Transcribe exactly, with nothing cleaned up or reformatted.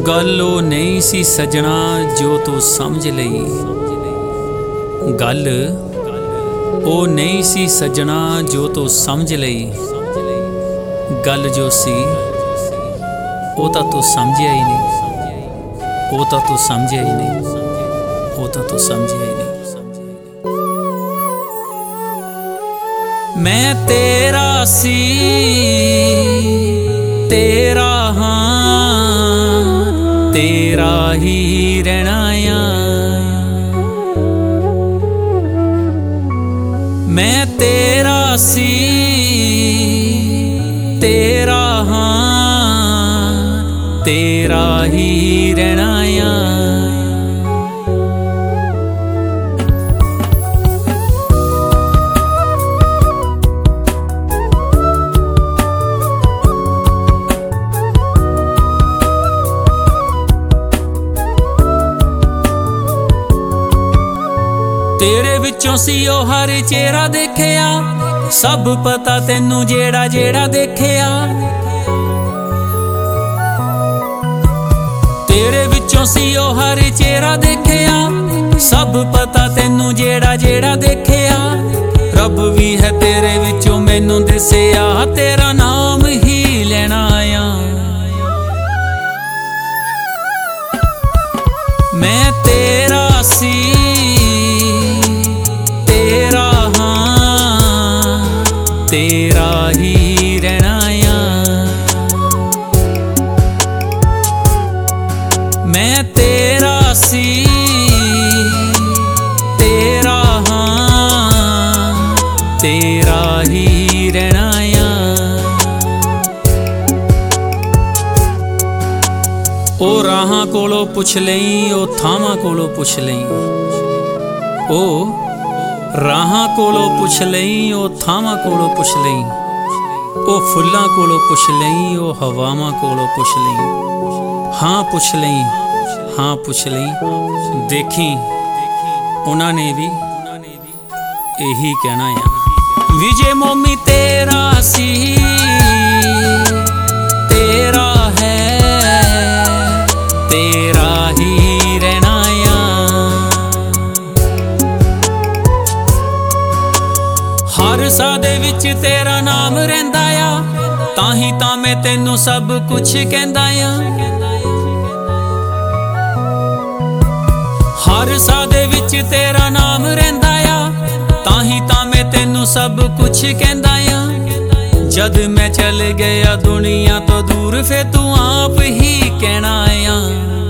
गल ओ नहीं सी सजना जो तू समझ लई। गल ओ नहीं सी सजना जो तू समझ लई। गल जो सी ओ तां तू समझिया ही नहीं, ओ तां तू समझिया ही नहीं, ओ तां तू समझिया ही नहीं। मैं तेरा सी तेरा हाँ, तेरा ही रहना आ। मैं तेरा सी तेरा हाँ, तेरा ही रहना आ। तेरे विचों सी ओ हर चेहरा देखिया, सब पता तेनू जेड़ा जेड़ा देखिया। तेरे विचों सी ओ हर चेहरा देखिया, सब पता तेनू जेड़ा जेड़ा देखिया। रब भी है तेरे विचों मैनू दिसिया, तेरा नाम ही लेना आ। मैं तेरा सी तेरा हाँ, तेरा ही रहना आ। मैं तेरा सी तेरा हाँ, तेरा ही रहना आ। ओ राहां कोलों पुछ लई, ओ थावां कोलों पुछ लई। ओ राहां कोलों पुछ लई, ओ थावां कोलों पुछ लई। ओ फुल्लां कोलों पुछ लई, ओ हवावां कोलों पुछ लई। हाँ पुछ लई, हाँ पुछ लई। देखी उन्हां ने भी यही कहना आ। विजय मोमी तेरा सी तेरा है, तेरा ही रहना आ। हर साह दे विच तेरा नाम रहिंदा आ, ताही तां मैं तैनू सब कुछ कहंदा आ। हर साह दे विच तेरा नाम रहिंदा आ, ताही तां मैं तैनू सब कुछ कहंदा आ। जद मैं चल गया दुनिया तो दूर, फिर तू आप ही कहना आ।